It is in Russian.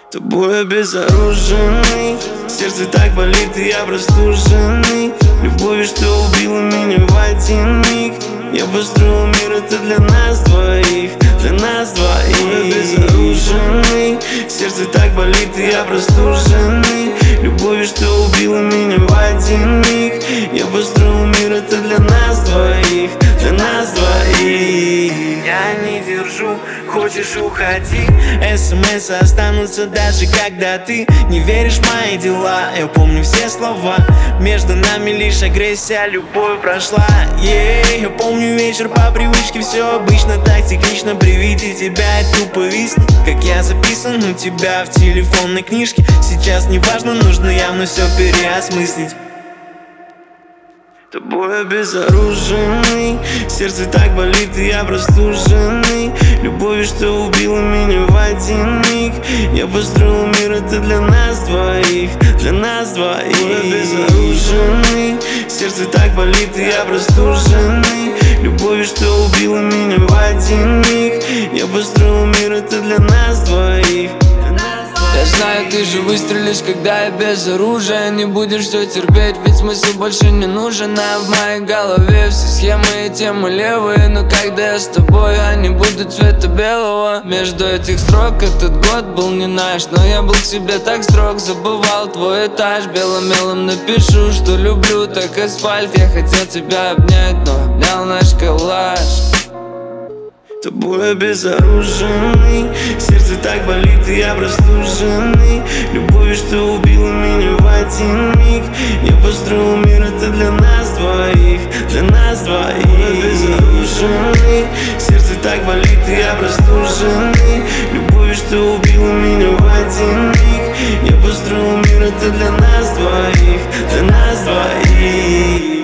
Тобой обезоруженный, сердце так болит, и я простуженный. Любовью, что убила меня в один миг. Я построил мир, это для нас двоих, для нас двоих. Тобой обезоруженный, сердце так болит, и я простуженный. Любовью, что убила меня в один миг. Я построил мир, это для нас двоих, для нас двоих. Я не держу, хочешь уходи. СМС останутся даже когда ты не веришь в мои дела. Я помню все слова, между нами лишь агрессия, любовь прошла. Я помню вечер по привычке, все обычно так технично. При виде тебя я тупо висну, как я записан у тебя в телефонной книжке. Сейчас не важно, нужно явно все переосмыслить. Тобой обезоруженный, сердце так болит, и я простуженный. Любовью, что убила меня в один миг. Я построил мир, это для нас двоих, для нас двоих. Тобой обезоруженный, сердце так болит, и я простуженный. Любовью, что убила меня в один миг. Я построил мир, это для нас двоих. Я знаю, ты же выстрелишь, когда я без оружия. Не будешь все терпеть, ведь смысл больше не нужен. А в моей голове все схемы и темы левые. Но когда я с тобой, они будут цвета белого. Между этих строк этот год был не наш, но я был к себе так строг. Забывал твой этаж, белым мелом напишу, что люблю так асфальт. Я хотел тебя обнять, но обнял наш коллаж. Тобой обезоруженный, сердце так болит, и я простуженный. Любовью, что убила меня в один миг. Я построил мир, это для нас двоих, для нас двоих. Тобой обезоруженный, сердце так болит, и я простуженный. Любовью, что убила меня в один миг. Я построил мир, это для нас двоих, для нас двоих.